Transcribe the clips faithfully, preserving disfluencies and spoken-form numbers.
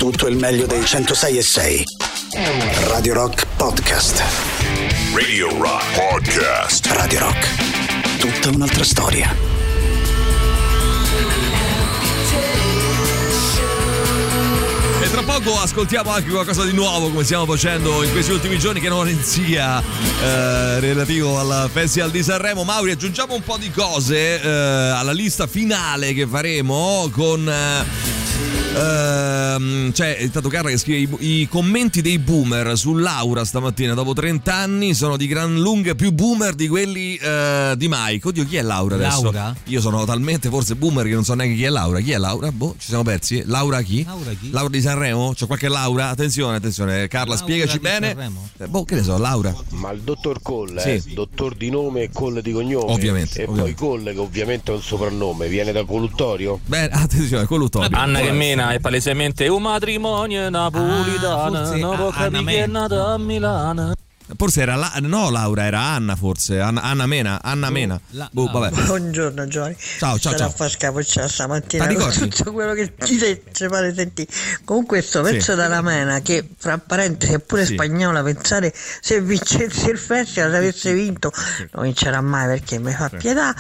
tutto il meglio dei centosei e sei. Radio Rock Podcast. Radio Rock Podcast. Radio Rock. Tutta un'altra storia. E tra poco ascoltiamo anche qualcosa di nuovo, come stiamo facendo in questi ultimi giorni, che non sia eh, relativo al Festival di Sanremo. Mauri, aggiungiamo un po' di cose eh, alla lista finale che faremo con... Eh, Uh, c'è intanto Carla che scrive: i, i commenti dei boomer su Laura stamattina dopo trenta anni sono di gran lunga più boomer di quelli uh, di Mike. Oddio, chi è Laura adesso? Laura? Io sono talmente forse boomer che non so neanche chi è Laura. Chi è Laura? Boh, ci siamo persi. Laura chi? Laura chi? Laura di Sanremo? C'è qualche Laura? Attenzione, attenzione Carla, Laura spiegaci bene. Eh, boh, che ne so, Laura. Ma il dottor Cole, Sì. eh? Dottor di nome e Cole di cognome. Ovviamente, E ovviamente. poi Cole, che ovviamente è un soprannome, viene da colluttorio? Beh, attenzione, colluttorio. Anna che mena è palesemente un matrimonio napolitano, Ah, forse non può a- Anna capire che è Mena. nata a Milano. Forse era la, no Laura, era Anna forse, Anna, Anna Mena, Anna Mena. la- boh, no. vabbè. Buongiorno Giovanni. Ciao, ciao, Sarà ciao. a far scapocciare stamattina Ma con ricordi? tutto quello che ci ci pare sentire. Comunque questo pezzo Sì. dalla Mena, che fra parentesi è pure Sì. spagnola, pensare se vincesse il festival, se avesse vinto, non vincerà mai perché mi fa pietà.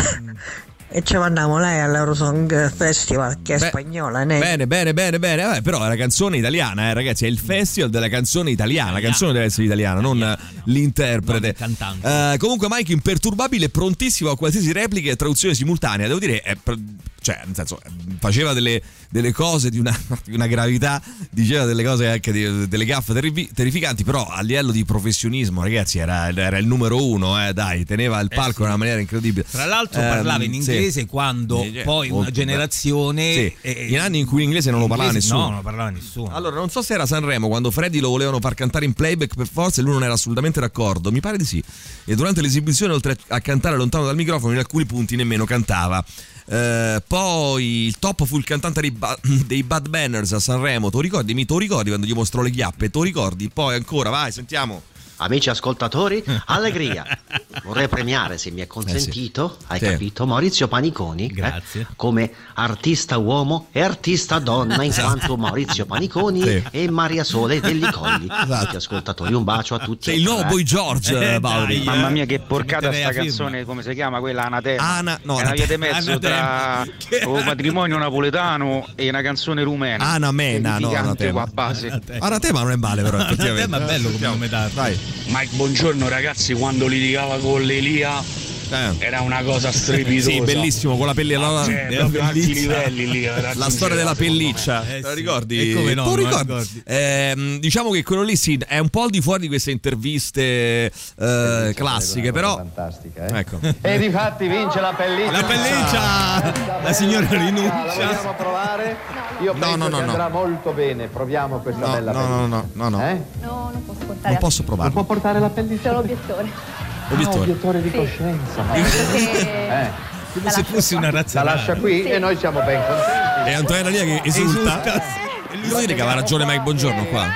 E ci mandiamo lei all'Eurosong Festival, che è Beh, spagnola, né? Bene, bene, bene, bene. Vabbè, però è la canzone italiana, eh, ragazzi. È il festival della canzone italiana. La canzone deve essere italiana, non eh, l'interprete. Non il cantante. Eh, comunque, Mike, imperturbabile, prontissimo a qualsiasi replica e traduzione simultanea. Devo dire, è pr- cioè, nel senso, faceva delle, delle cose di una, di una gravità, diceva delle cose anche di, delle gaffe terrifi- terrificanti. Però a livello di professionismo, ragazzi, era, era il numero uno, eh, dai, teneva il palco sì. in una maniera incredibile. Tra l'altro Ehm, parlava in sì. inglese quando Sì, poi molto una generazione Sì, eh, in anni in cui l'inglese non lo parlava inglese- nessuno. No, non lo parlava nessuno. Allora, non so se era Sanremo quando Freddy lo volevano far cantare in playback per forza e lui non era assolutamente d'accordo. Mi pare di sì. E durante l'esibizione, oltre a cantare lontano dal microfono, in alcuni punti nemmeno cantava. Eh, poi il top fu il cantante dei, ba- dei Bad Banners a Sanremo. Tu ricordi? Mi tu ricordi quando gli mostrò le chiappe? Tu ricordi? Poi ancora, vai, sentiamo. Amici ascoltatori, allegria. Vorrei premiare, se mi è consentito, hai Sì. capito, Maurizio Paniconi, eh, Grazie. come artista uomo e artista donna, in quanto Maurizio Paniconi Sì. e Maria Sole degli Colli. Amici ascoltatori, un bacio a tutti. Sei il nuovo Eh. Boy George, Eh, Mauri. dai, Mamma eh. mia, che porcata Ci metterei sta la firma. canzone, come si chiama quella? Anatema. Ana- no, è una via di Anatema. mezzo tra Anatema. un matrimonio napoletano e una canzone rumena. Anamena, no, Edificante Anatema. qua a base. Anatema non è male, però, effettivamente. Anatema è bello come nome d'arte. Dai. Mike, buongiorno ragazzi, quando litigava con l'Elia Eh. era una cosa strepitosa. Sì, bellissimo, con la pelliccia. Cioè, È proprio alti bellissima. livelli lì. La storia della pelliccia, Eh, te la sì. ricordi? E come no, Tu non la ricordi? ricordi. Ehm, diciamo che quello lì sì, è un po' al di fuori di queste interviste eh, classiche, però fantastica, eh? ecco. E difatti vince la pelliccia. La pelliccia! La signora La rinuncia. vogliamo provare? Io No, penso no, no, che no. andrà molto bene. Proviamo questa No, bella no, pelliccia. no, no, no, no. Eh? No, non posso portare. Non posso Non provarlo. può portare la pelliccia? C'è l'obiettore. Obiettore. Ah, obiettore di Sì. coscienza. ma- Perché Eh, Come se fosse una razza. la lascia qui e noi siamo ben contenti. E Antonella Lia che esulta. Esulta. Devo dire che aveva ragione Mike Buongiorno qua.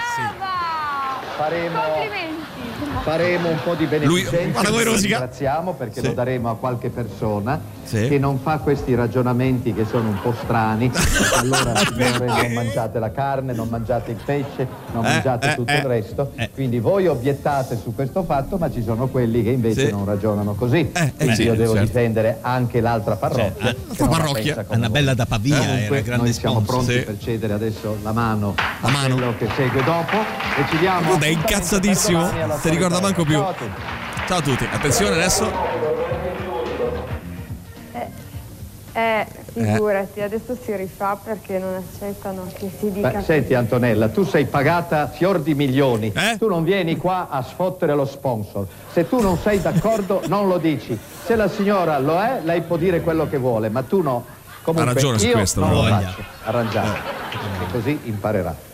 Faremo, complimenti. faremo un po' di beneficenza. Lui- guarda come Lo rosica. ringraziamo perché Sì. lo daremo a qualche persona Sì. che non fa questi ragionamenti che sono un po' strani. Allora, signore, non mangiate la carne, non mangiate il pesce, non Eh, mangiate eh, tutto eh. il resto. Eh. Quindi voi obiettate su questo fatto, ma ci sono quelli che invece Sì. non ragionano così. eh, Quindi sì, io devo certo. difendere anche l'altra parrocchia. Cioè, che la non la parrocchia. pensa come Annabella voi. da Pavia era Comunque, grande noi siamo sponsor. pronti Sì. per cedere adesso la mano La a mano. quello che segue dopo e ci diamo Guarda, è appuntamento incazzatissimo. per domani alla Si ricorda solita manco ora. più. Ciao a tutti. Ciao a tutti, attenzione adesso. Eh, figurati, adesso si rifà perché non accettano che si dica. Beh, senti Antonella, tu sei pagata fior di milioni, Eh? tu non vieni qua a sfottere lo sponsor. Se tu non sei d'accordo non lo dici. Se la signora lo è, lei può dire quello che vuole, ma tu no. Comunque Ha ragione su io questo, non però. lo Voglia. faccio, arrangiate, e così imparerà.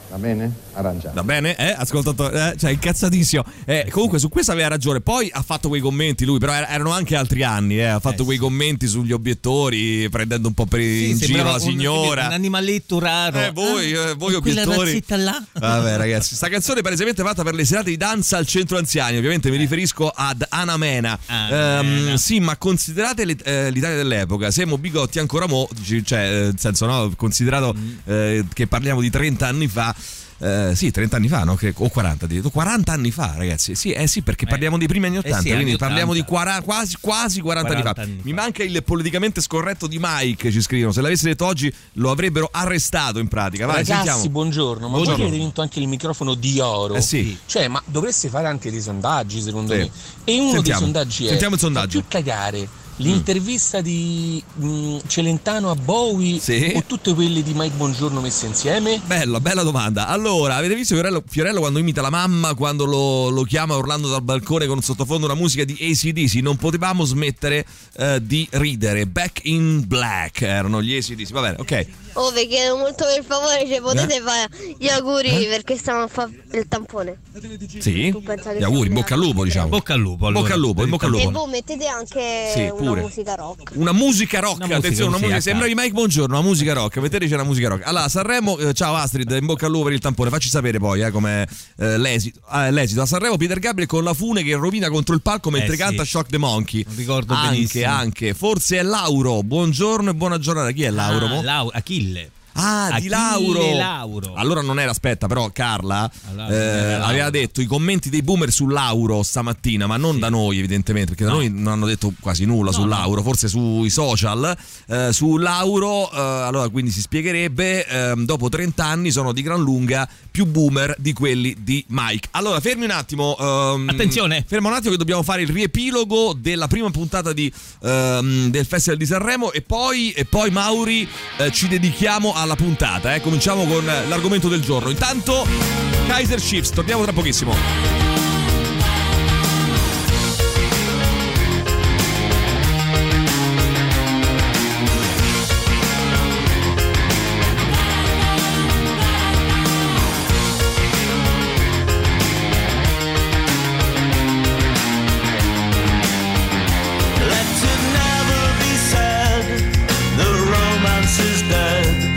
Va bene? Arrangiato. Va bene, eh, ascoltatore, eh, cioè incazzatissimo. Eh, comunque su questo aveva ragione. Poi ha fatto quei commenti lui, però erano anche altri anni, eh. Ha fatto eh, quei sì. commenti sugli obiettori, prendendo un po' per sì, in giro la signora. Un, un animaletto raro. Eh, voi, eh, voi obiettori. Là. Vabbè, ragazzi, sta canzone è palesemente fatta per le serate di danza al centro anziani. Ovviamente eh. mi riferisco ad Ana Mena. Ah, um, sì, ma considerate le, eh, l'Italia dell'epoca, siamo bigotti ancora mo, cioè, nel senso, no, considerato mm. eh, che parliamo di trenta anni fa. Uh, sì, trenta anni fa, no? Che, o quaranta, addirittura quaranta anni fa, ragazzi. Sì, eh sì, perché parliamo eh. dei primi anni ottanta, eh sì, quindi anni parliamo ottanta. Di quaranta, quasi, quasi quaranta, quaranta anni fa. Anni Mi fa. manca il politicamente scorretto di Mike, ci scrivono. Se l'avesse detto oggi lo avrebbero arrestato in pratica. Vai, ragazzi, sentiamo. buongiorno. Ma buongiorno. voi avete vinto anche il microfono di oro. Eh sì. Cioè, ma dovreste fare anche dei sondaggi, secondo sì. me. E uno sentiamo. dei sondaggi è Sentiamo il sondaggio. Fa più cagare l'intervista mm. di mh, Celentano a Bowie sì. o tutte quelle di Mike Bongiorno messe insieme? Bella, bella domanda. Allora, avete visto Fiorello, Fiorello quando imita la mamma, quando lo, lo chiama urlando dal balcone con sottofondo una musica di A C D C? Non potevamo smettere uh, di ridere. Back in Black erano gli A C D C. Va bene, ok. Oh, vi chiedo molto per favore, se potete eh? fare gli auguri eh? perché stiamo a fare il tampone. Sì, gli auguri, in bocca al lupo, diciamo. Bocca al lupo, allora. Bocca al lupo, in bocca al lupo. E voi mettete anche sì, una musica rock. Una musica rock, una attenzione, musica, una musica, sembravi Mike Buongiorno, una musica rock, mettete c'è una musica rock. Allora, Sanremo, eh, ciao Astrid, in bocca al lupo per il tampone, facci sapere poi eh, com'è eh, l'esito. Ah, l'esito. A Sanremo Peter Gabriel con la fune che rovina contro il palco mentre eh, canta sì. Shock the Monkey. Non ricordo anche, benissimo. Anche, forse è Lauro, buongiorno e buona giornata. Chi è Lauro? Ah, Lauro, Achille. Ah, Achille di Lauro. Lauro. Allora non era, aspetta, però Carla allora, eh, aveva detto i commenti dei boomer su Lauro stamattina, ma non sì. da noi evidentemente, perché da no. noi non hanno detto quasi nulla no, su Lauro, no. forse sui social. Eh, su Lauro, eh, allora quindi si spiegherebbe, eh, dopo trenta anni sono di gran lunga più boomer di quelli di Mike. Allora, fermi un attimo. Ehm, Attenzione. Fermo un attimo che dobbiamo fare il riepilogo della prima puntata di, ehm, del Festival di Sanremo e poi, e poi Mauri eh, ci dedichiamo alla puntata, eh. Cominciamo con l'argomento del giorno. Intanto Kaiser Chiefs, torniamo tra pochissimo.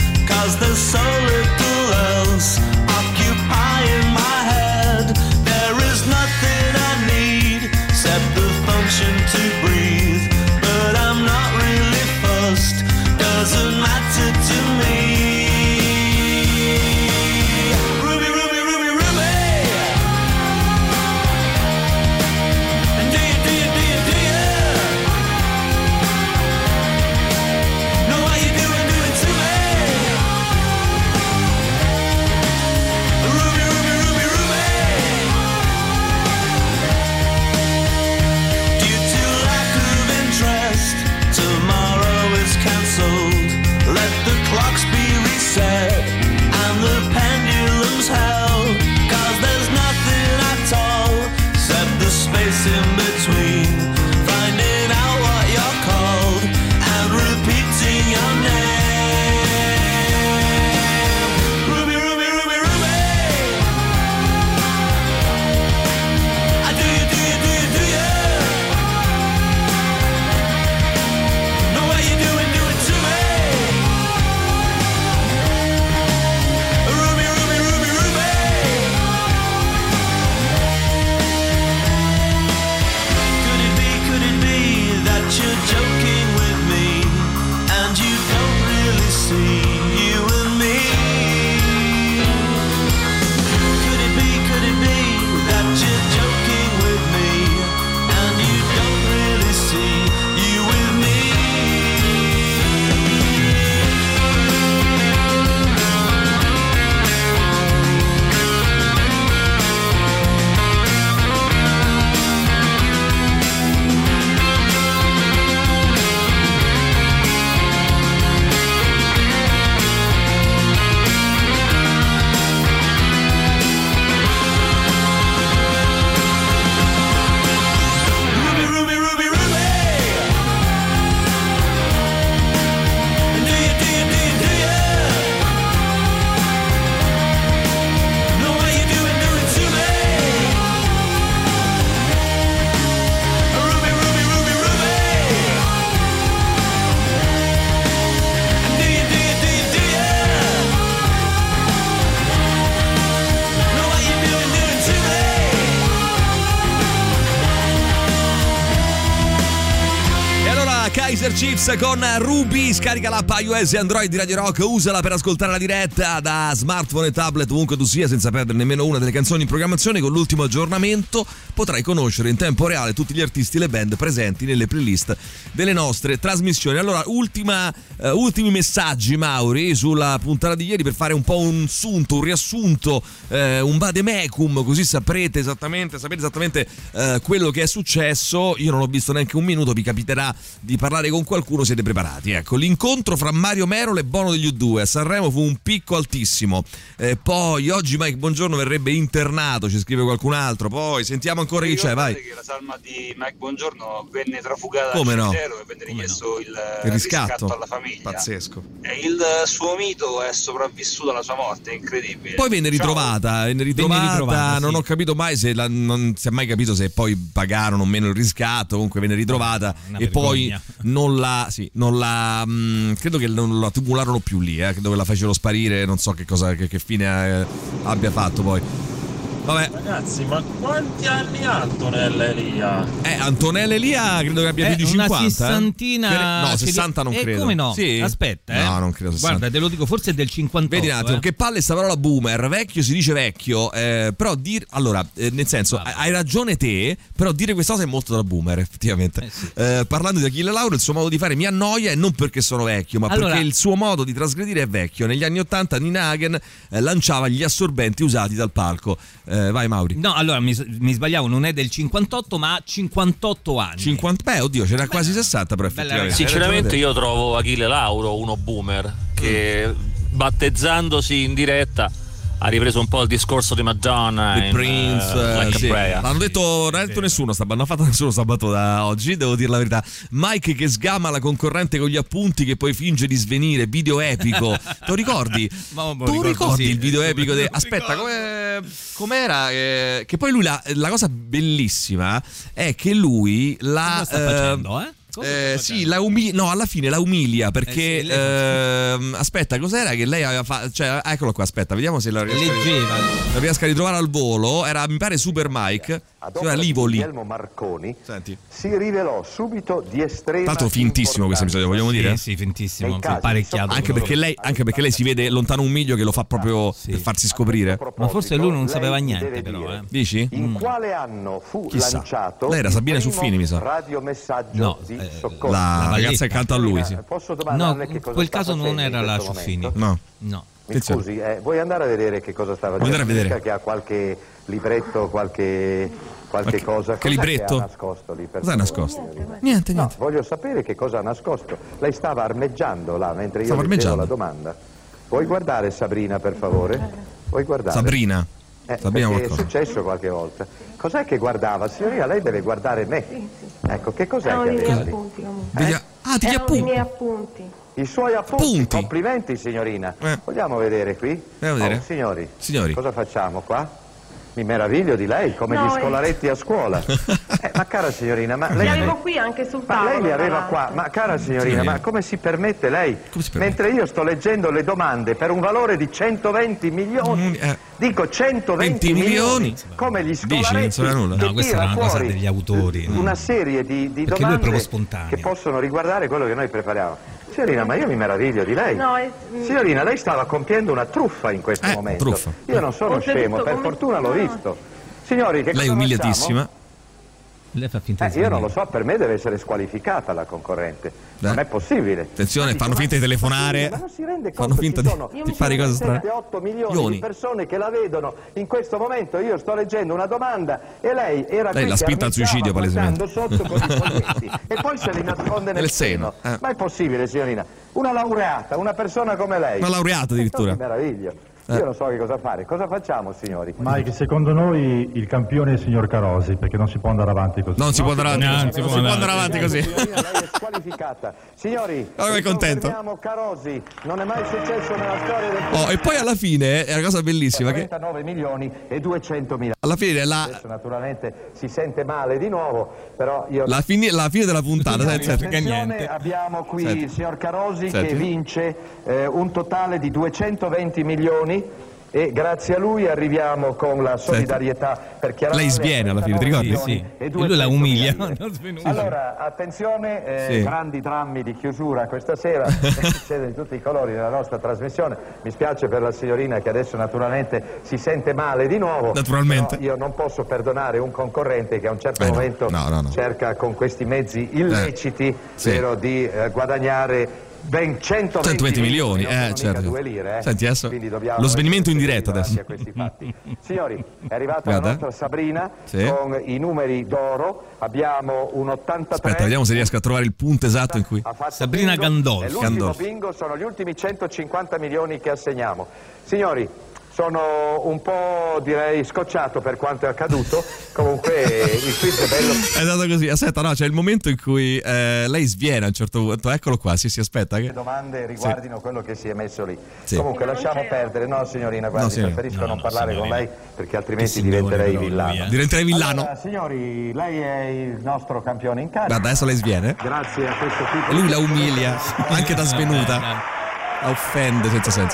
So little else occupying my head. There Chiefs con Ruby, scarica l'app iOS e Android di Radio Rock, usala per ascoltare la diretta da smartphone e tablet ovunque tu sia senza perdere nemmeno una delle canzoni in programmazione. Con l'ultimo aggiornamento potrai conoscere in tempo reale tutti gli artisti e le band presenti nelle playlist delle nostre trasmissioni. Allora, ultima, uh, ultimi messaggi, Mauri, sulla puntata di ieri per fare un po' un sunto, un riassunto, uh, un vademecum, così saprete esattamente, sapete esattamente uh, quello che è successo. Io non ho visto neanche un minuto, vi capiterà di parlare con qualcuno, siete preparati? Ecco, l'incontro fra Mario Merolo e Bono degli U due a Sanremo fu un picco altissimo. Eh, poi oggi Mike Bongiorno verrebbe internato, ci scrive qualcun altro. Poi sentiamo ancora chi c'è, vai. Che la salma di Mike Bongiorno venne trafugata Come al no? cimitero e venne richiesto no? il, il riscatto. riscatto alla famiglia. Pazzesco. E il suo mito è sopravvissuto alla sua morte, è incredibile. Poi venne ritrovata, venne ritrovata, Venne ritrovata, non sì. ho capito mai se la, non si è mai capito se poi pagarono o meno il riscatto. Comunque venne ritrovata Una e poi vergogna. non la, sì, non la, mh, credo che non la tumularono più lì, eh, dove la fecero sparire, non so che cosa, che, che fine eh, abbia fatto poi. Vabbè. Ragazzi, ma quanti anni ha Antonella Elia? Eh, Antonella Elia credo che abbia più Eh, di una cinquanta. sessantina. No, ce li- sessanta non eh, credo. come no? Sì? Aspetta, eh. No, non credo sessanta. Guarda, te lo dico, forse è del cinquantotto. Vedi un attimo, eh. che palle sta parola boomer. Vecchio si dice vecchio, eh, però dir allora, eh, nel senso, Vabbè. hai ragione te, però dire questa cosa è molto da boomer, effettivamente. Eh, sì. Eh, parlando di Achille Lauro, il suo modo di fare mi annoia, e non perché sono vecchio, ma Allora- perché il suo modo di trasgredire è vecchio. Negli anni ottanta Nina Hagen eh, lanciava gli assorbenti usati dal palco. Eh, vai Mauri. No, allora mi, mi sbagliavo, non è del cinquantotto, ma ha cinquantotto anni. cinquanta Beh, oddio, c'era quasi sessanta, però bella effettivamente. ragazza. Sinceramente io trovo Achille Lauro uno boomer che battezzandosi in diretta ha ripreso un po' il discorso di Madonna The in, Prince, uh, Like sì. a Prayer. L'hanno detto, non ha detto nessuno, sta, non ha fatto nessuno sabato da oggi, devo dire la verità. Mike che sgama la concorrente con gli appunti, che poi finge di svenire, video epico. Te lo ricordi? Ma- ma tu ricordo, ricordi sì. il video epico? De... Aspetta, come, com'era? Eh, che poi lui la, la cosa bellissima è che lui la Cosa sta eh, facendo, eh? Cosa sta eh, facendo? sì, la umi- no, alla fine la umilia perché Eh sì, lei ehm, aspetta, cos'era che lei aveva fatto? Cioè, eccolo qua, aspetta, vediamo se la riesco, Leggeva. la riesco a ritrovare al volo. Era, mi pare, Super Mike. Ad Si chiama opera di Livoli. Guglielmo Marconi Senti. si rivelò subito di estrema Tra l'altro fintissimo questo episodio, vogliamo dire? Sì, sì, fintissimo, Nei casi parecchiato. Anche perché lei, anche perché lei si vede lontano un miglio che lo fa proprio Sì. per farsi scoprire. Ma forse lui non Lei sapeva mi niente, deve però, dire eh. Dici? in quale anno fu Chissà. lanciato Lei era Sabina il primo Suffini, mi sa. radiomessaggio No, di eh, soccorso? La La ragazza Valletta. accanto a lui, sì. Posso No, domandarle che in cosa quel sta caso non facendo era in la questo Suffini. momento? No. No. Mi Attenzione. scusi, eh, vuoi andare a vedere che cosa stava Vuoi dicendo? andare a vedere? Mica che ha qualche libretto, qualche, qualche Ma che- cosa. che Cos'è libretto? ha nascosto lì per Cos'ha favore, nascosto? signorina? Niente, No, niente. voglio sapere che cosa ha nascosto. Lei stava armeggiando là mentre io Stava le chiedo armeggiando? la domanda. Vuoi guardare Sabrina, per favore? Vuoi guardare? Sabrina. Eh, Sabrina perché è qualcosa. successo qualche volta. Cos'è che guardava? Signorina, lei deve guardare me. Ecco, che cos'è Erano che i miei aveva lì? appunti comunque. Degli- Ah, ti Erano i appunti. miei appunti. I suoi appunti. Appunti. Complimenti, signorina. Eh. Vogliamo vedere qui? Andiamo a vedere. Oh, signori, Signori. cosa facciamo qua? Mi meraviglio di lei, come No, gli eh. scolaretti a scuola. Eh, ma cara signorina, ma Li lei... avevo qui anche sul Ma tavolo. lei li tra aveva l'altro. qua, ma cara signorina, Signorina. ma come si permette lei? Come si permette? Mentre io sto leggendo le domande per un valore di centoventi milioni, Mm, eh. dico centoventi venti milioni. milioni, come gli Dici, non scolaretti sapeva nulla? che No, questa era tira una cosa fuori degli autori, no? una serie di, di Perché lui è domande proprio spontaneo. che possono riguardare quello che noi prepariamo. Signorina, ma io mi meraviglio di lei. No, è- Signorina, lei stava compiendo una truffa in questo Eh, momento. truffa. Io non sono Oltretutto, scemo, per come- fortuna l'ho no. visto. Signori, che Lei cosa umiliatissima. Lei fa finta di facciamo? Eh, io non lo svenire. so, per me deve essere squalificata la concorrente. Non Eh. è possibile. Attenzione, Ma fanno dico, finta di ma- telefonare. Ma non si rende Fanno conto finta ci di- sono di fare cose strane. sette otto milioni Milioni. di persone che la vedono in questo momento. Io sto leggendo una domanda e lei era Lei qui l'ha che spinta al suicidio, armeggiava, palesemente. guardando sotto con i foglietti e poi se li nasconde nel, Nel seno, eh. Ma è possibile, signorina? Una laureata, una persona come lei. Una laureata addirittura. Mi meraviglio. Eh. Io non so che cosa fare. Cosa facciamo, signori? Mike, secondo noi il campione è il signor Carosi, perché non si può andare avanti così. Non si può andare avanti No, così. non si Non può si può andare andare avanti così. Signorina, lei è squalificata. Signori, Allora è contento. riconfermiamo Carosi. Non è mai successo nella storia del Oh, e poi alla fine è una cosa bellissima che trentanove milioni e duecentomila. alla fine la, Adesso naturalmente si sente male di nuovo, però io... la, fine, la fine della puntata, Signori, senti, senti. attenzione, abbiamo qui Senti. il signor Carosi Senti. che vince eh, un totale di duecentoventi milioni e grazie a lui arriviamo con la solidarietà per Chiaravalle. Lei sviene alla fine, ti ricordi? Sì, sì. E lui la umilia. Allora, attenzione, eh, Sì. grandi drammi di chiusura questa sera, succede di tutti i colori nella nostra trasmissione. Mi spiace per la signorina che adesso naturalmente si sente male di nuovo. Naturalmente. Però io non posso perdonare un concorrente che a un certo Eh no, momento no, no, no. cerca con questi mezzi illeciti sì. vero, di eh, guadagnare ben centoventi, centoventi milioni, non eh, sono mica certo. due lire, eh. Senti, adesso Quindi dobbiamo lo svenimento in essere diretta davanti adesso. a questi fatti. Signori, è arrivata Guarda. la nostra Sabrina Sì. con i numeri d'oro. Abbiamo un ottantatré. Aspetta, vediamo se riesco a trovare il punto esatto in cui Ha fatto Sabrina bingo, Gandolfi. e l'ultimo Gandolfi. bingo sono gli ultimi centocinquanta milioni che assegniamo. Signori, sono un po', direi, scocciato per quanto è accaduto. Comunque il quiz è bello. È stato così. Aspetta, no, c'è il momento in cui eh, lei sviene a un certo punto. Eccolo qua, sì, si aspetta. Che... Le domande riguardino quello che si è messo lì. Sì. Comunque lasciamo perdere. No, signorina, guardi, No, signorina. preferisco No, non no, parlare signorina. con lei perché altrimenti Che signore diventerei però lui, villano. eh. Diventerei villano. Allora, signori, lei è il nostro campione in carica. Guarda, adesso lei sviene. Grazie a questo tipo E lui di- la umilia, anche da svenuta. La offende senza senso.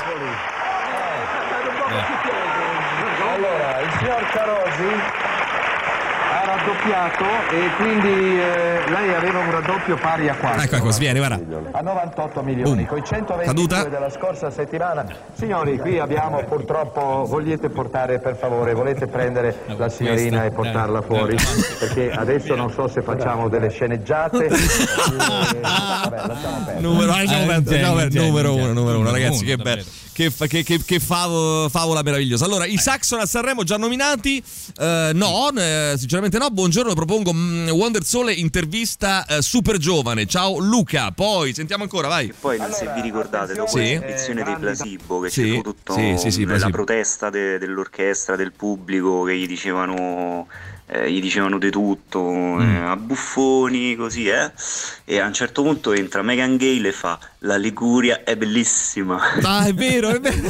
Allora, il signor Carosi ha raddoppiato e quindi eh, lei aveva un raddoppio pari a quanto? Ecco, ecco, sviene, guarda. A novantotto milioni, Boom. con i centoventidue Caduta. della scorsa settimana. Signori, qui abbiamo purtroppo, volete portare, per favore, volete prendere la signorina e portarla fuori? Perché adesso non so se facciamo delle sceneggiate. oppure- Vabbè, lasciamo perdere. Numero, lasciamo Eh, perdere, lasciamo perdere. genio, numero genio, uno, numero uno, numero ragazzi, uno, che bello. davvero. Che, fa- che, che, che favo- favola meravigliosa. Allora, i Saxon a Sanremo già nominati? Eh, no, eh, sinceramente no. Buongiorno, propongo mm, Wonder Sole intervista eh, super giovane. Ciao Luca, poi sentiamo ancora, vai. Poi se vi ricordate dopo Sì. l'edizione dei Placebo che Sì, c'è fu tutto sì, sì, sì, la Placebo. protesta de- dell'orchestra, del pubblico che gli dicevano eh, gli dicevano di tutto, Mm. eh, a buffoni, così, eh. E a un certo punto entra Megan Gale e fa: la Liguria è bellissima. Ah, è vero, è vero.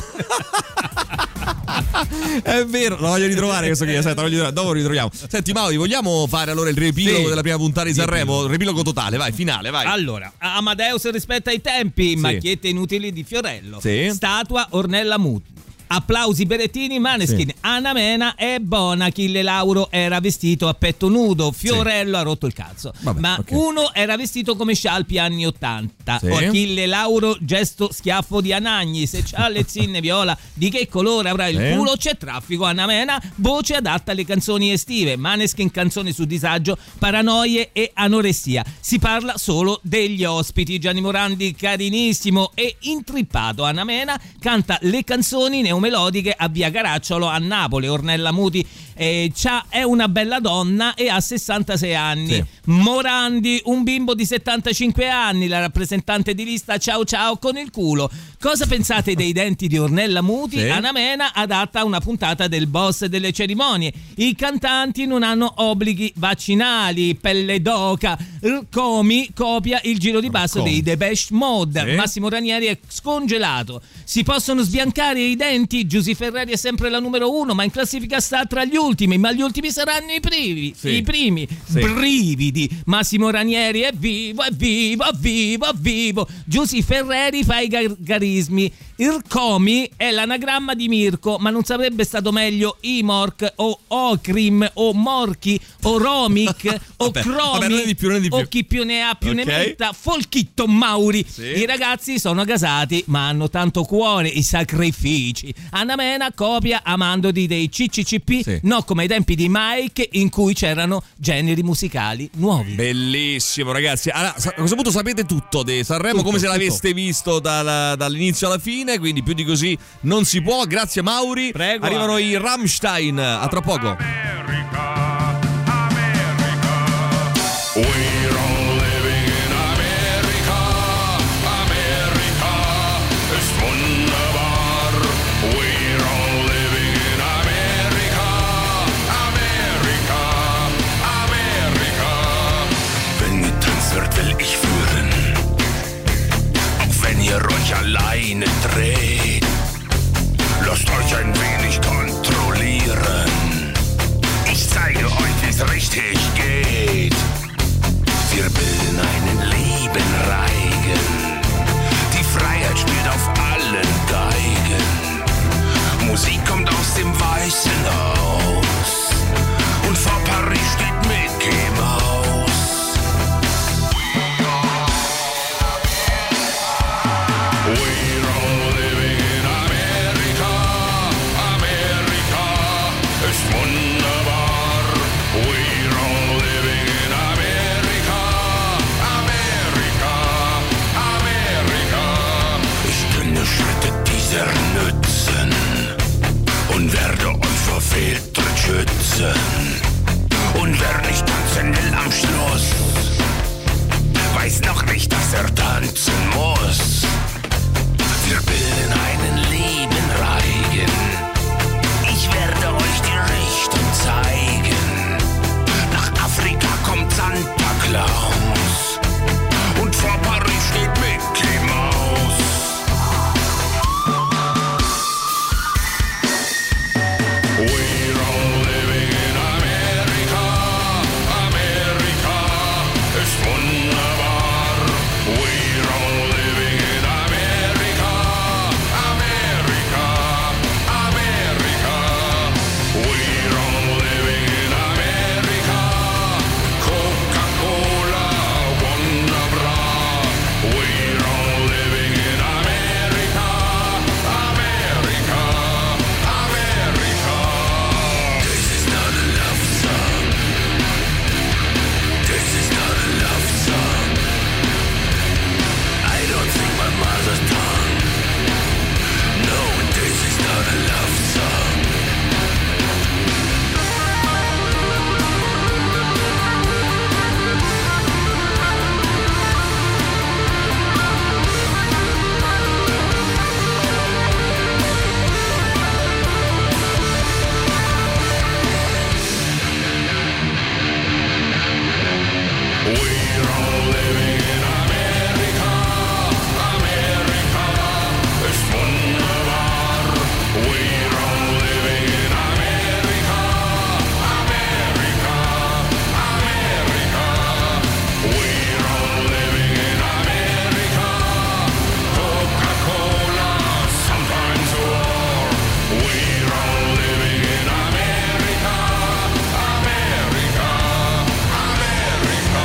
È vero, lo voglio ritrovare questo qui, aspetta, lo voglio ritrovare. Dopo lo ritroviamo. Senti Mauri, vogliamo fare allora il riepilogo Sì. della prima puntata di Sanremo? Riepilogo. Riepilogo totale, vai, finale, vai. Allora, Amadeus rispetta i tempi, macchiette inutili di Fiorello. Sì. Statua Ornella Muti. Applausi Berettini, Maneskin. Sì. Anna Mena è buona. Achille Lauro era vestito a petto nudo. Fiorello ha rotto il cazzo. Vabbè, Ma ok. uno era vestito come Scialpi anni ottanta. Sì. O Achille Lauro, gesto schiaffo di Anagni. Se c'ha le zinne viola, di che colore avrà il Sì. culo? C'è traffico. Anna Mena, voce adatta alle canzoni estive. Maneskin, canzoni su disagio, paranoie e anoressia. Si parla solo degli ospiti. Gianni Morandi, carinissimo e intrippato. Anna Mena canta le canzoni neomelodiche a Via Caracciolo a Napoli. Ornella Muti eh, c'ha- è una bella donna e ha sessantasei anni. Sì. Morandi, un bimbo di settantacinque anni, la rappresentante di lista ciao ciao con il culo. Cosa pensate dei denti di Ornella Muti? Sì. Anna Mena adatta a una puntata del boss delle cerimonie. I cantanti non hanno obblighi vaccinali. Pelle d'oca. Comi copia il giro di basso Comi. dei Depeche Mode. Sì. Massimo Ranieri è scongelato. Si possono sbiancare i denti. Giusy Ferreri è sempre la numero uno, ma in classifica sta tra gli ultimi. Ma gli ultimi saranno i primi. Sì. I primi. Sì. Brividi. Massimo Ranieri è vivo, è vivo, è vivo, è vivo. Giusy Ferreri fa i gargarismi. Il Comi è l'anagramma di Mirko, ma non sarebbe stato meglio Imorc o Ocrim o Morchi o Romic o Vabbè, Cromi vabbè, non è di più, non è di più. o chi più ne ha più ne Ok. metta. Folchitto Mauri. Sì. I ragazzi sono gasati, ma hanno tanto cuore, i sacrifici. Anna Mena copia Amandoti dei C C C P, Sì. no come ai tempi di Mike in cui c'erano generi musicali nuovi. Bellissimo ragazzi, allora, sa- a questo punto sapete tutto di Sanremo, Tutto, come se tutto. l'aveste visto dalla- dall'inizio alla fine, quindi più di così non si può. Grazie Mauri. Prego. Arrivano i Rammstein, a tra poco. We're all living in America. America ist wunderbar. We're all living in America. America, America. Wenn getanzt wird, will ich führen. Auch wenn ihr euch alleine dreht. Lasst euch ein wenig kontrollieren. und werde unverfehlt schützen. Und wer nicht tanzen will am Schluss, weiß noch nicht, dass er tanzen muss. Wir bilden einen lieben Reigen, ich werde euch die Richtung zeigen. Nach Afrika kommt Santa Claus und vor Paris steht Mickey Mouse. We're all living in America, America ist wunderbar. We're all living in America, America, America. We're all living in America, Coca-Cola, Wonderbra. We're all living in America, America, America. This is not a love song. This is not a love song. I don't sing my mother's tongue. No, this is not a love song. We're all living in America, America ist wunderbar. We're all living in America, America, America. We're all living in America, Coca-Cola, sometimes war. We're all living in America, America, America.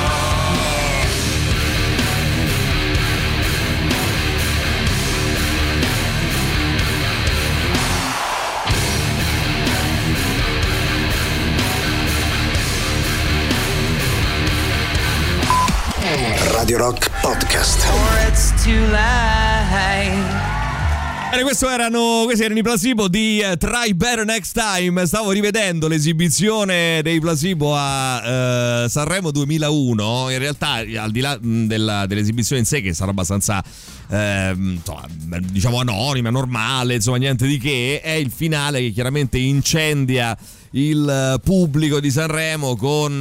Radio Rock Podcast. E questo erano, questi erano i Placebo di uh, Try Better Next Time. Stavo rivedendo l'esibizione dei Placebo a uh, Sanremo duemilauno. In realtà, al di là mh, della, dell'esibizione in sé, che sarà abbastanza eh, insomma, diciamo anonima, normale, insomma niente di che, è il finale che chiaramente incendia il pubblico di Sanremo con,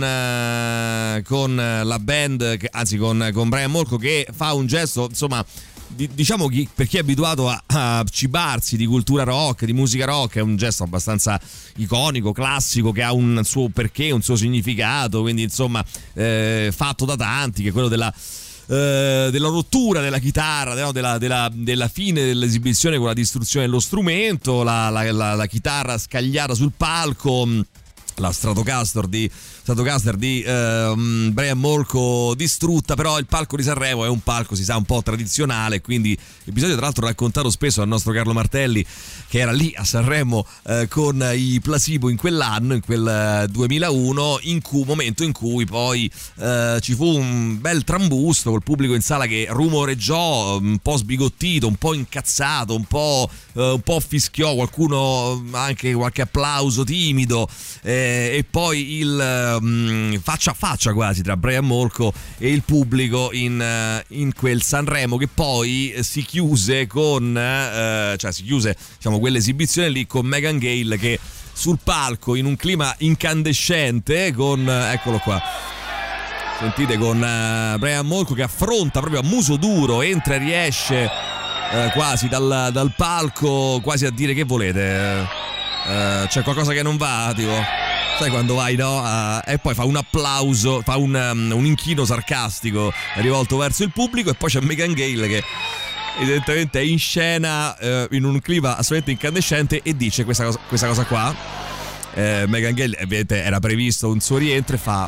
uh, con la band, che, anzi con, con Brian Molko, che fa un gesto, insomma, diciamo che per chi è abituato a, a cibarsi di cultura rock, di musica rock, è un gesto abbastanza iconico, classico, che ha un suo perché, un suo significato, quindi insomma eh, fatto da tanti, che è quello della eh, della rottura della chitarra, no? della, della, della fine dell'esibizione con la distruzione dello strumento, la, la, la, la chitarra scagliata sul palco, la Stratocaster di Stratocaster di ehm, Brian Molko distrutta. Però il palco di Sanremo è un palco, si sa, un po' tradizionale, quindi episodio tra l'altro raccontato spesso dal nostro Carlo Martelli, che era lì a Sanremo eh, con i Placebo in quell'anno, in quel eh, duemilauno, in cui momento in cui poi eh, ci fu un bel trambusto col pubblico in sala che rumoreggiò, un po' sbigottito, un po' incazzato, un po', eh, un po' fischiò, qualcuno anche qualche applauso timido, eh, e poi il um, faccia a faccia quasi tra Brian Molko e il pubblico in, uh, in quel Sanremo, che poi si chiuse con uh, cioè si chiuse diciamo quell'esibizione lì con Megan Gale che sul palco, in un clima incandescente, con uh, eccolo qua, sentite, con uh, Brian Molko che affronta proprio a muso duro, entra e riesce uh, quasi dal, dal palco, quasi a dire: che volete? Uh, c'è qualcosa che non va, tipo, sai quando vai, no? Uh, e poi fa un applauso, fa un, um, un inchino sarcastico rivolto verso il pubblico, e poi c'è Megan Gale che evidentemente è in scena uh, in un clima assolutamente incandescente e dice questa cosa, questa cosa qua. uh, Megan Gale, evidentemente era previsto un suo rientro, e fa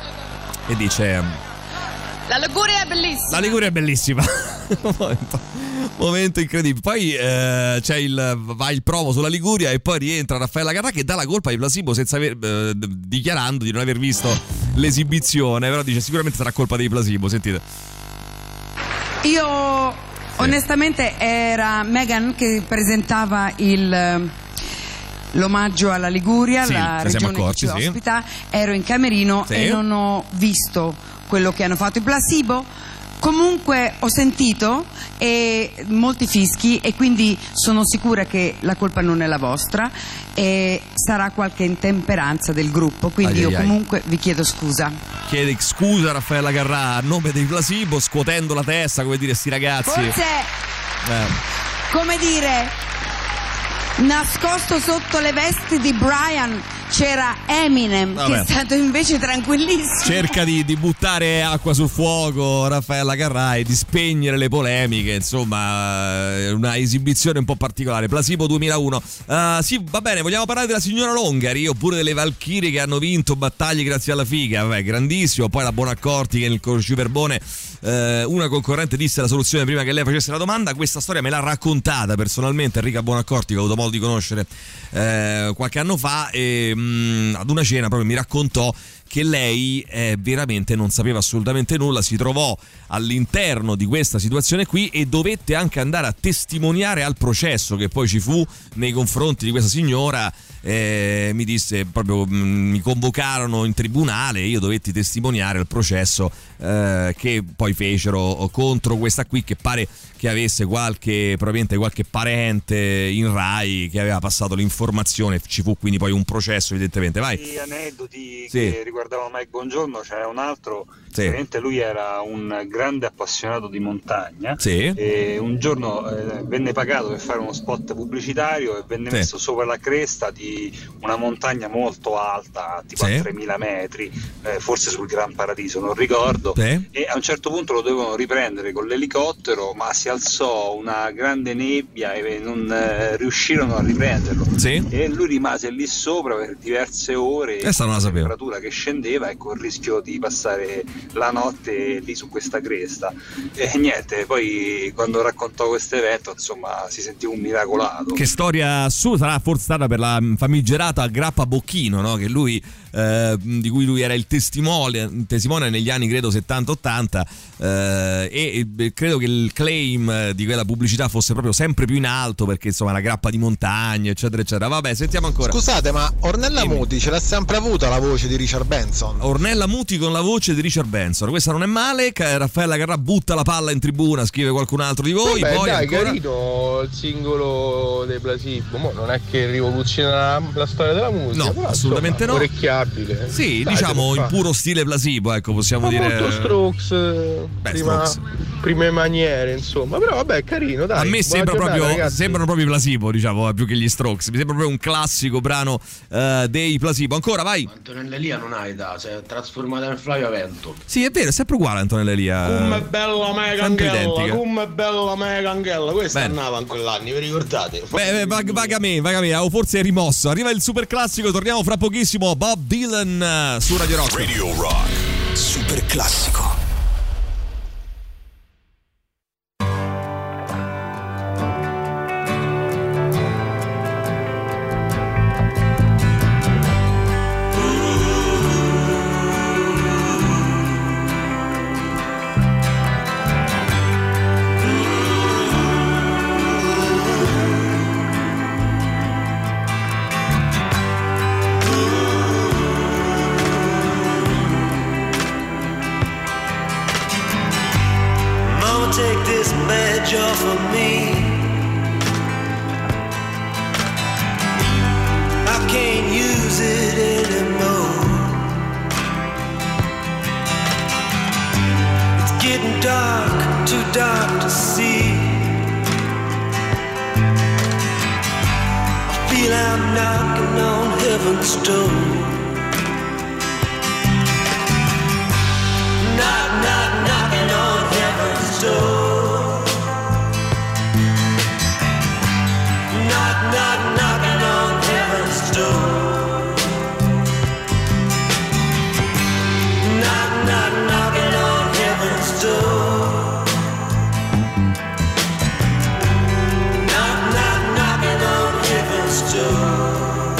e dice: la Liguria è bellissima. La Liguria è bellissima. momento, momento incredibile. Poi eh, c'è il va il promo sulla Liguria, e poi rientra Raffaella Carrà che dà la colpa ai Placebo senza aver, eh, dichiarando di non aver visto l'esibizione, però dice sicuramente sarà colpa dei Placebo. Sentite. Io onestamente era Megan che presentava il l'omaggio alla Liguria, Sì, la ne siamo regione accorti, che ci sì. ospita, ero in camerino Sì. e non ho visto quello che hanno fatto i placebo. Comunque ho sentito e molti fischi e quindi sono sicura che la colpa non è la vostra e sarà qualche intemperanza del gruppo, quindi Ai, io ai, ai. comunque vi chiedo scusa. Chiede scusa Raffaella Carrà a nome dei placebo, scuotendo la testa, come dire, sti ragazzi. Forse, Eh. come dire, nascosto sotto le vesti di Brian c'era Eminem, Vabbè. che è stato invece tranquillissimo. Cerca di, di buttare acqua sul fuoco Raffaella Carrà e di spegnere le polemiche, insomma, eh, una esibizione un po' particolare. Placebo duemilauno. Uh, sì, va bene, vogliamo parlare della signora Longari oppure delle Valchirie che hanno vinto battaglie grazie alla figa? Vabbè, grandissimo. Poi la Bonaccorti che nel Cruciverbone eh, una concorrente disse la soluzione prima che lei facesse la domanda. Questa storia me l'ha raccontata personalmente Enrica Bonaccorti, che ho avuto modo di conoscere eh, qualche anno fa, e mh, ad una cena proprio mi raccontò che lei eh, veramente non sapeva assolutamente nulla, si trovò all'interno di questa situazione qui e dovette anche andare a testimoniare al processo che poi ci fu nei confronti di questa signora. Eh, mi disse proprio, mh, mi convocarono in tribunale e io dovetti testimoniare al processo eh, che poi fecero contro questa qui, che pare che avesse qualche, probabilmente qualche parente in Rai che aveva passato l'informazione. Ci fu quindi poi un processo, evidentemente. Vai. Di aneddoti Sì. che riguardavano Mike Bongiorno c'è un altro. Sì. Ovviamente lui era un grande appassionato di montagna. Sì. E un giorno eh, venne pagato per fare uno spot pubblicitario e venne Sì. messo sopra la cresta di una montagna molto alta, tipo Sì. a tremila metri, eh, forse sul Gran Paradiso, non ricordo. Sì. E a un certo punto lo dovevano riprendere con l'elicottero, ma si alzò una grande nebbia e non eh, riuscirono a riprenderlo. Sì. E lui rimase lì sopra per diverse ore, Questa non la con sapevo. temperatura che scendeva e con il rischio di passare la notte lì su questa cresta. E niente, poi quando raccontò questo evento, insomma, si sentiva un miracolato. Che storia su sarà forse stata per la famigerata grappa Bocchino, no? Che lui eh, di cui lui era il testimone, testimone negli anni credo settanta ottanta eh, e, e credo che il claim di quella pubblicità fosse proprio sempre più in alto, perché insomma la grappa di montagna eccetera eccetera. Vabbè, sentiamo ancora. Scusate, ma Ornella Dimmi. Muti ce l'ha sempre avuta la voce di Richard Benson? Ornella Muti con la voce di Richard Benson, questa non è male. Raffaella Carrà butta la palla in tribuna, scrive qualcun altro di voi. Vabbè, poi dai, ancora... carino il singolo dei placebo. Mo non è che rivoluziona la, la storia della musica, No, però, assolutamente insomma, no. orecchiabile. Sì, Dai, diciamo si in può fare. puro stile placebo, ecco, possiamo Ma dire. molto Strokes, eh, Beh, prima, Strokes. prime maniere, insomma. Però vabbè, carino, dai. A me Buona sembra giornata, proprio, ragazzi. sembrano proprio i placebo, diciamo, eh, più che gli Strokes. Mi sembra proprio un classico brano eh, dei placebo. Ancora, vai. Antonella Elia non ha età, si è trasformata in Flavio Vento. Sì, è vero, è sempre uguale Antonella Elia. Come bella mega sempre Angela, identica. come bella mega Angela. Questa Bene. andava in quell'anni, vi ricordate? Beh, beh, vag- vagamente, vagamente, o forse è rimosso. Arriva il super classico, torniamo fra pochissimo. Bob Dylan eh, su Radio Rock. Radio Rock, super classico. Mama, take this badge off of me. I can't use it anymore. It's getting dark, too dark to see. I feel I'm knocking on heaven's door. Knock, knock, knocking on heaven's door. Knock, knock, knocking on heaven's door. Knock, knock, knocking on heaven's door. Knock, knock, knocking on heaven's door.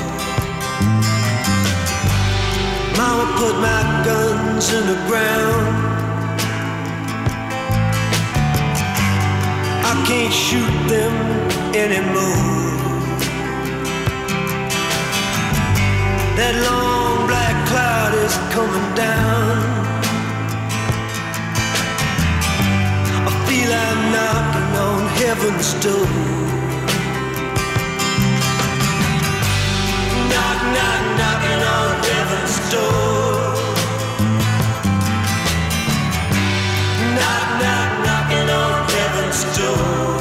Mama put my guns in the ground. I can't shoot them anymore. that long black cloud is coming down. I feel I'm knocking on heaven's door. Knock, knock, knocking on heaven's door. Knock, knock, knocking on heaven's door.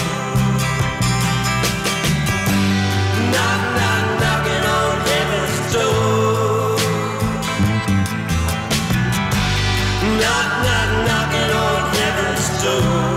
Knock, knock, knocking on heaven's door. Knock, knock, knocking on heaven's door.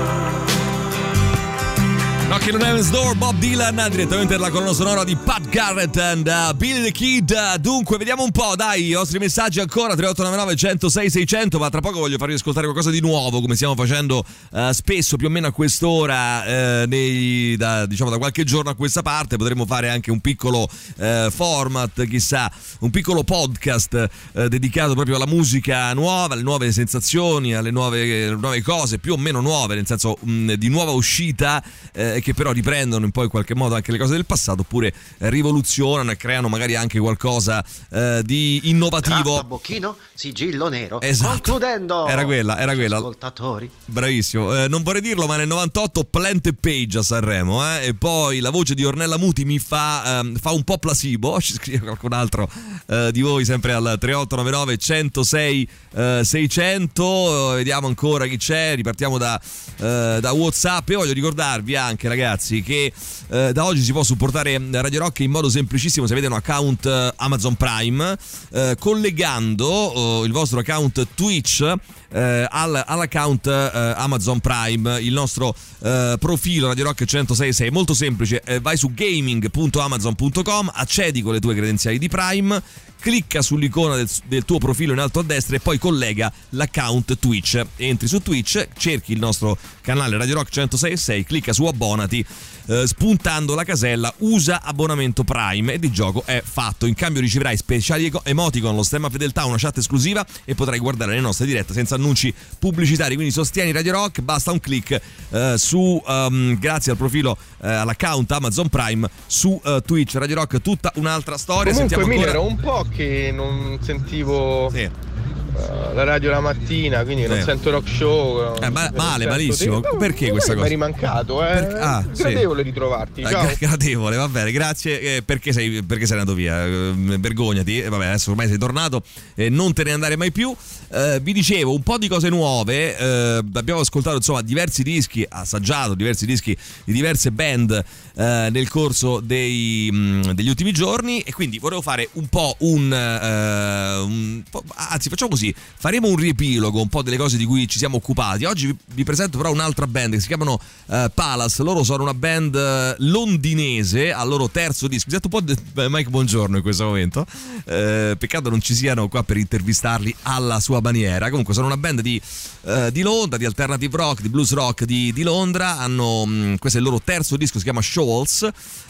Knocking on Heaven's Door, Bob Dylan, direttamente dalla colonna sonora di Pat Garrett and uh, Billy the Kid. Dunque, vediamo un po', dai, i vostri messaggi ancora, tre otto nove nove, uno zero sei, sei zero zero, ma tra poco voglio farvi ascoltare qualcosa di nuovo, come stiamo facendo uh, spesso, più o meno a quest'ora, uh, nei, da, diciamo da qualche giorno a questa parte. Potremmo fare anche un piccolo uh, format, chissà, un piccolo podcast uh, dedicato proprio alla musica nuova, alle nuove sensazioni, alle nuove, alle nuove cose, più o meno nuove, nel senso mh, di nuova uscita, uh, che però riprendono un po' in qualche modo anche le cose del passato, oppure eh, rivoluzionano e creano magari anche qualcosa eh, di innovativo. Carta, bocchino, sigillo nero. Esatto. Concludendo. Era quella, era quella. Ascoltatori. Bravissimo. Eh, non vorrei dirlo, ma nel novantotto Plant e Page a Sanremo, eh? E poi la voce di Ornella Muti mi fa, ehm, fa un po' placebo. Ci scrive qualcun altro eh, di voi sempre al tre otto nove nove, uno zero sei, sei zero zero. Vediamo ancora chi c'è. Ripartiamo da, eh, da WhatsApp. E voglio ricordarvi anche, ragazzi, che eh, da oggi si può supportare Radio Rock in modo semplicissimo se avete un account eh, Amazon Prime, eh, collegando eh, il vostro account Twitch eh, all, all'account eh, Amazon Prime, il nostro eh, profilo Radio Rock centosei sei. Molto semplice, eh, vai su gaming punto amazon punto com, accedi con le tue credenziali di Prime, clicca sull'icona del, del tuo profilo in alto a destra e poi collega l'account Twitch. Entri su Twitch, cerchi il nostro canale Radio Rock centosei sei, clicca su abbonati, eh, spuntando la casella usa abbonamento Prime, e di gioco è fatto. In cambio riceverai speciali emoticon, lo stemma fedeltà, una chat esclusiva e potrai guardare le nostre dirette senza annunci pubblicitari. Quindi sostieni Radio Rock, basta un click eh, su um, grazie al profilo, eh, all'account Amazon Prime su uh, Twitch. Radio Rock, tutta un'altra storia. Comunque, Sentiamo Emilio, ancora... era un po' che non sentivo sì. uh, la radio la mattina, quindi sì. non sento rock show. Eh, ma, male, malissimo. Te... Perché questa cosa? Mi è rimancato, eh. Per... Ah, gradevole sì. ritrovarti. Ciao. Eh, gradevole, va bene, grazie. Eh, perché, sei, perché sei andato via? Eh, vergognati. Eh, vabbè, adesso ormai sei tornato, eh, non te ne andare mai più. Eh, vi dicevo un po' di cose nuove. Eh, abbiamo ascoltato insomma diversi dischi, assaggiato diversi dischi di diverse band eh, nel corso dei, mh, degli ultimi giorni, e quindi volevo fare un po' un, uh, un po', anzi facciamo così, faremo un riepilogo un po' delle cose di cui ci siamo occupati. Oggi vi, vi presento però un'altra band che si chiamano uh, Palace. Loro sono una band uh, londinese, al loro terzo disco. Mi sento un po' de- Mike Buongiorno in questo momento, uh, peccato non ci siano qua per intervistarli alla sua maniera. Comunque sono una band di, uh, di Londra, di alternative rock, di blues rock di, di Londra. Hanno, um, questo è il loro terzo disco, si chiama Shoals,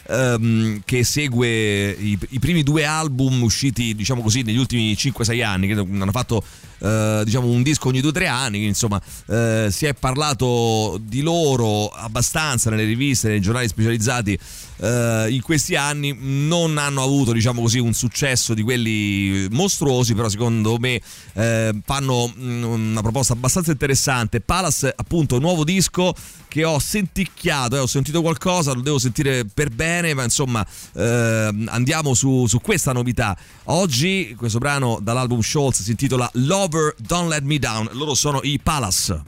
um, che segue i, i primi due album usciti, diciamo così, negli ultimi cinque sei anni, che hanno fatto uh, diciamo un disco ogni due o tre anni. Quindi, insomma, uh, si è parlato di loro abbastanza nelle riviste, nei giornali specializzati uh, in questi anni. Non hanno avuto, diciamo così, un successo di quelli mostruosi, però secondo me uh, fanno una proposta abbastanza interessante. Palace, appunto, nuovo disco che ho senticchiato, eh, ho sentito qualcosa, lo devo sentire per bene, ma insomma eh, andiamo su, su questa novità. Oggi questo brano dall'album Shoals si intitola Lover Don't Let Me Down. Loro sono i Palace.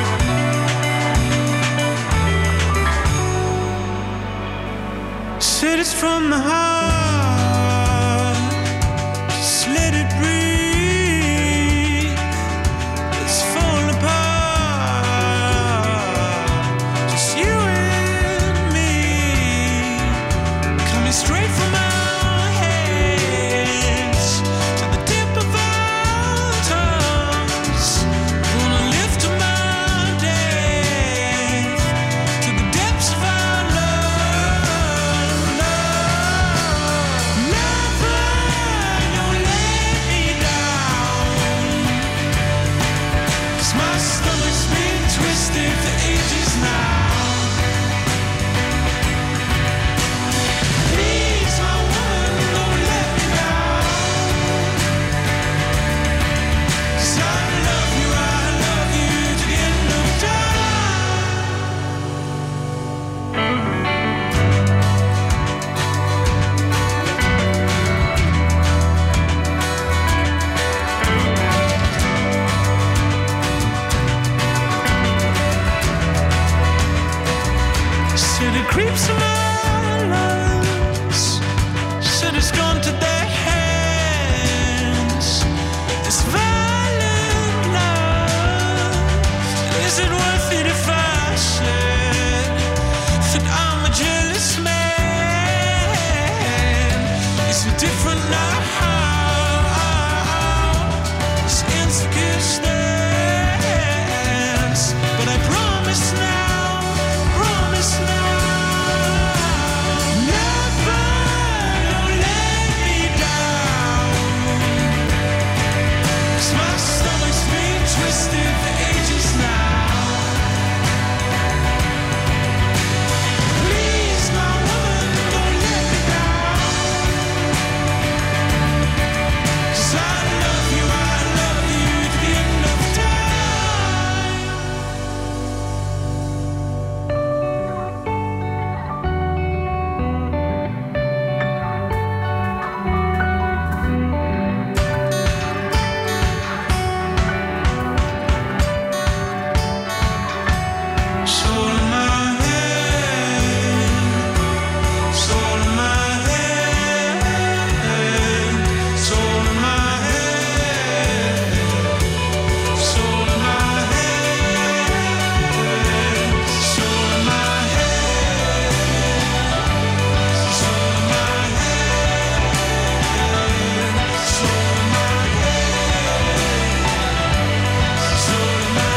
Say Is it worth it if I said that I'm a jealous man? Is it different now? This insecure stance, but I promise now, promise now, never let me down. 'Cause my stomach's been twisted for ages now. Please, my woman, don't let me down. 'Cause I love you, I love you to the end of time. Soul in my head, soul in my head, soul in my head, soul in my head, soul in my head, soul in my head, soul in my head, soul in my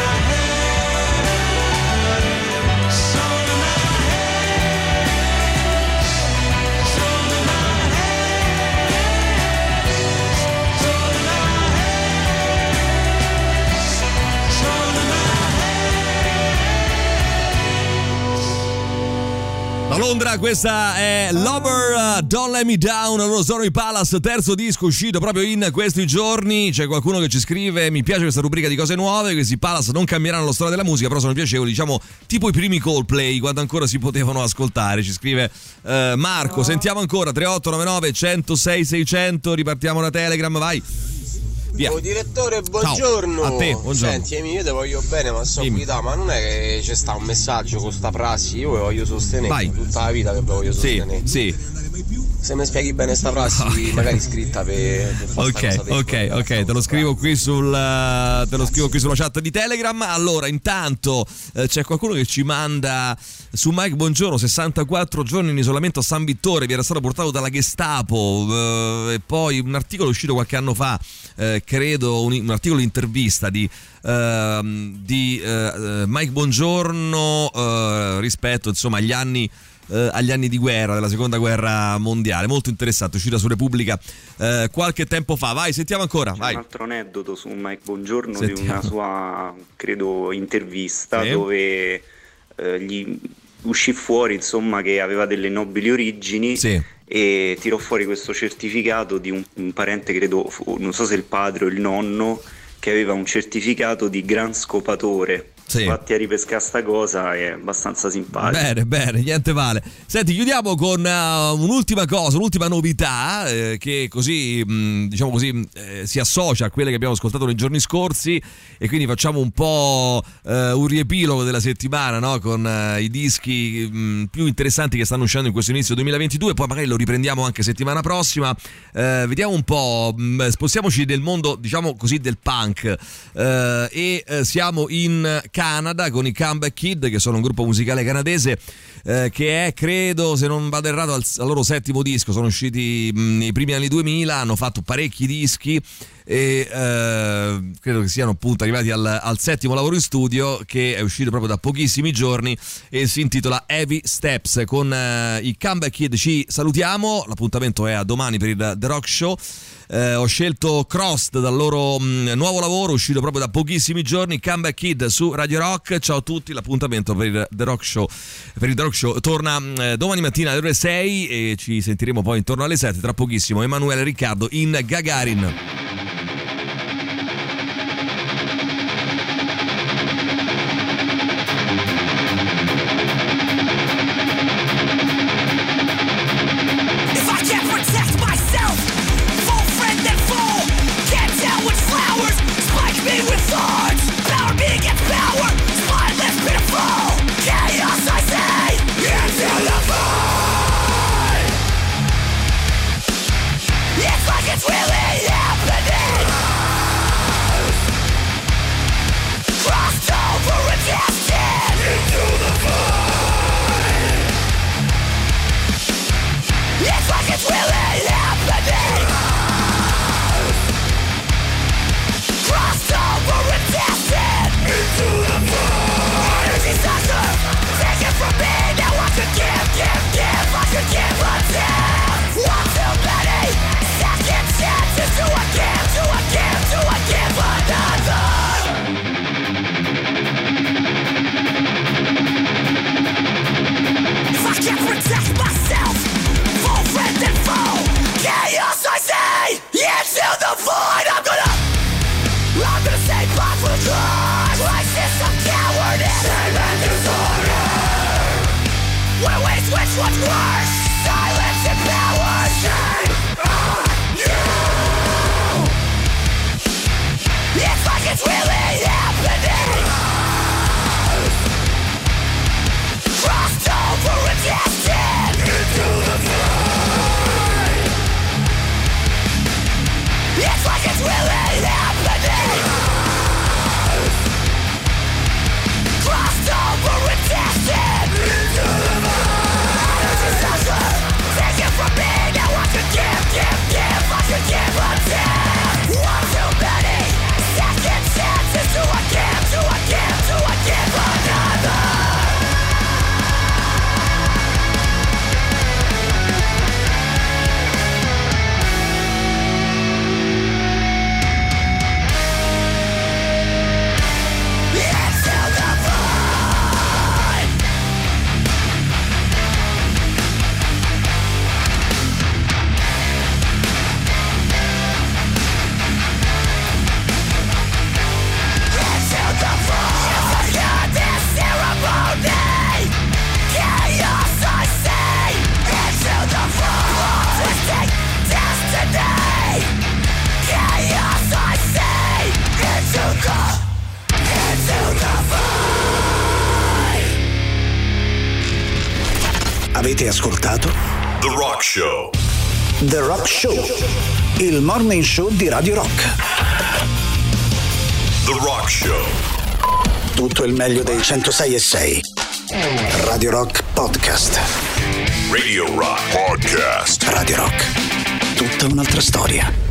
Da Londra questa è Lover, uh, Don't Let Me Down. Loro sono i Palace, terzo disco uscito proprio in questi giorni. C'è qualcuno che ci scrive: mi piace questa rubrica di cose nuove. Questi Palace non cambieranno la storia della musica, però sono piacevoli, diciamo tipo i primi Coldplay, quando ancora si potevano ascoltare. Ci scrive uh, Marco. Sentiamo ancora tre otto nove nove uno zero sei sei zero zero. Ripartiamo da Telegram, vai. Via. Oh, direttore, buongiorno. Ciao. A te, buongiorno. Senti, Emi, io te voglio bene, ma so guida, ma non è che c'è sta un messaggio con sta prassi, io ve voglio sostenere. Vai. Tutta la vita che ve voglio sostenere. Sì, sì. Se mi spieghi bene sta prassi, okay, magari scritta per, per fare Ok, sta cosa ok, ok, te lo scrivo qui sul te lo scrivo qui sulla chat di Telegram. Allora, intanto eh, c'è qualcuno che ci manda su Mike Buongiorno, sessantaquattro giorni in isolamento a San Vittore, vi era stato portato dalla Gestapo, eh, e poi un articolo uscito qualche anno fa, eh, credo un, un articolo di intervista di eh, di eh, Mike Buongiorno eh, rispetto insomma agli anni Uh, agli anni di guerra, della seconda guerra mondiale, molto interessante, uscita su Repubblica uh, qualche tempo fa. Vai, sentiamo ancora. C'è vai. un altro aneddoto su Mike Buongiorno Sentiamo. di una sua, credo, intervista Sì. dove uh, gli uscì fuori insomma che aveva delle nobili origini. Sì. E tirò fuori questo certificato di un, un parente, credo, fu- non so se il padre o il nonno, che aveva un certificato di gran scopatore. Sì. Infatti a ripescare sta cosa è abbastanza simpatico. Bene, bene, niente male. Senti, chiudiamo con uh, un'ultima cosa, un'ultima novità eh, che così, mh, diciamo così, eh, si associa a quelle che abbiamo ascoltato nei giorni scorsi, e quindi facciamo un po' eh, un riepilogo della settimana, no? Con eh, i dischi mh, più interessanti che stanno uscendo in questo inizio duemilaventidue, poi magari lo riprendiamo anche settimana prossima. Eh, vediamo un po', mh, spostiamoci nel mondo, diciamo così, del punk, eh, e eh, siamo in Canada con i Comeback Kid, che sono un gruppo musicale canadese eh, che è, credo, se non vado errato, al, al loro settimo disco. Sono usciti mh, nei primi anni duemila, hanno fatto parecchi dischi e eh, credo che siano appunto arrivati al, al settimo lavoro in studio, che è uscito proprio da pochissimi giorni e si intitola Heavy Steps. Con eh, i Comeback Kid ci salutiamo, l'appuntamento è a domani per il The Rock Show. Eh, ho scelto Crossed dal loro mh, nuovo lavoro uscito proprio da pochissimi giorni, Comeback Kid su Radio Rock. Ciao a tutti, l'appuntamento per il The Rock Show per il The Rock Show torna mh, domani mattina alle ore sei e ci sentiremo poi intorno alle sette. Tra pochissimo Emanuele Riccardo in Gagarin. It's like it's really happening. what's worse, silence and power. Shame on you. It's like it's really happening. Crossed over and destined into the void. It's like it's really happening. Crossed over and destined into the void. Energy's hustler, take it from me. Now I can give, give, give. I can give until one too many second chances. Do I give, do I give, do I give another? Avete ascoltato The Rock Show. The Rock Show, il morning show di Radio Rock. The Rock Show. Tutto il meglio dei centosei e sei. Radio Rock Podcast. Radio Rock Podcast. Radio Rock. Tutta un'altra storia.